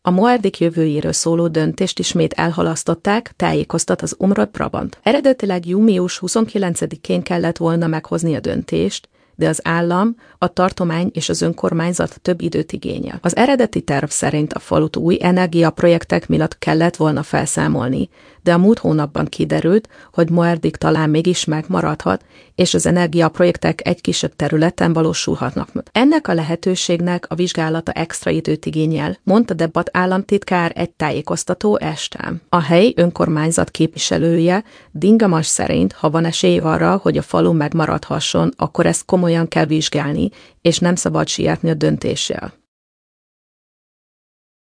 A Moerdijk jövőjéről szóló döntést ismét elhalasztották, tájékoztat az Omroep Brabant. Eredetileg június 29-én kellett volna meghozni a döntést, de az állam, a tartomány és az önkormányzat több időt igényel. Az eredeti terv szerint a falut új energiaprojektek miatt kellett volna felszámolni, de a múlt hónapban kiderült, hogy Moerdijk talán mégis megmaradhat, és az energiaprojektek egy kisebb területen valósulhatnak meg. Ennek a lehetőségnek a vizsgálata extra időt igényel, mondta Debat államtitkár egy tájékoztató estén. A helyi önkormányzat képviselője Dingamas szerint, ha van esély arra, hogy a falu megmaradhasson, akkor ezt komolyan kell vizsgálni, és nem szabad sietni a döntéssel.